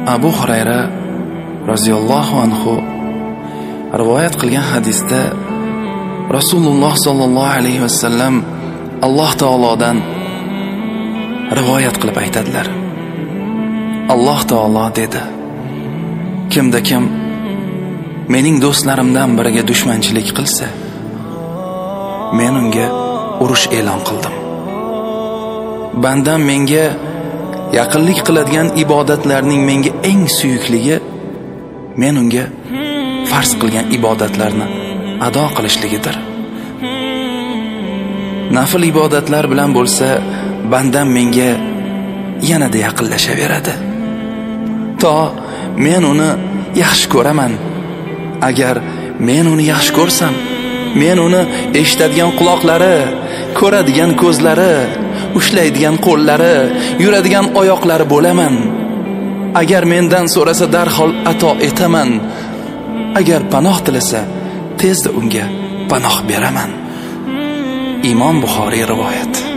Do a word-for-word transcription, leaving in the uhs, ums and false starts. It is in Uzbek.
Abu Hurayra roziyallohu anhu rivoyat qilgan hadisda Rasululloh sallallohu alayhi vasallam Alloh taolodan rivoyat qilib aytadilar. Alloh taolo dedi: kimda kim mening do'stlarimdan biriga dushmanchilik qilsa, men unga urush e'lon qildim. Bandam menga yaqinlik qiladigan ibodatlarning menga eng suyukligi men unga farz qilgan ibodatlarni ado qilishligidir. Nafil ibodatlar bilan bo'lsa, bandam menga yanada yaqinlashaveradi. To men uni yaxshi ko'raman. Agar men uni yaxshi ko'rsam, men uni eshitadigan quloqlari, ko'radigan ko'zlari, ushlaydigan qo'llari, yuradigan oyoqlari bo'laman. Agar mendan so'rasa darhol ato etaman. Agar panoh tilasa, tezda unga panoh beraman. Imom Buxoriy rivoyat.